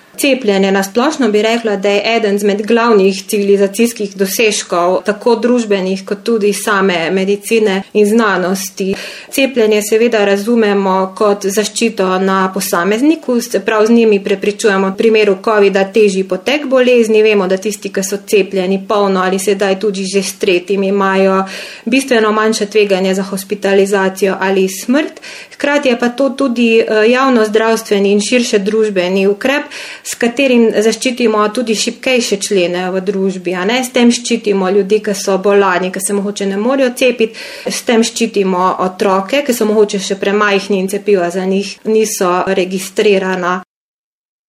Cepljenje na splošno bi rekla, da je eden izmed glavnih civilizacijskih dosežkov, tako družbenih kot tudi same medicine in znanosti. Cepljenje seveda razumemo kot zaščito na posamezniku, se prav z njimi prepričujemo v primeru COVID-a težji potek bolezni. Vemo, da tisti, ki so cepljeni polno ali sedaj tudi že s tretjim, imajo bistveno manjše tveganje za hospitalizacijo ali smrt. Hkrati je pa to tudi javnozdravstveni in širše družbeni ukrep, s katerim zaščitimo tudi šibkejše člene v družbi. S tem ščitimo ljudi, ki so bolani, ki se mogoče ne morejo cepiti, s tem ščitimo otroke, ki so mogoče še premajhni in cepiva za njih niso registrirana.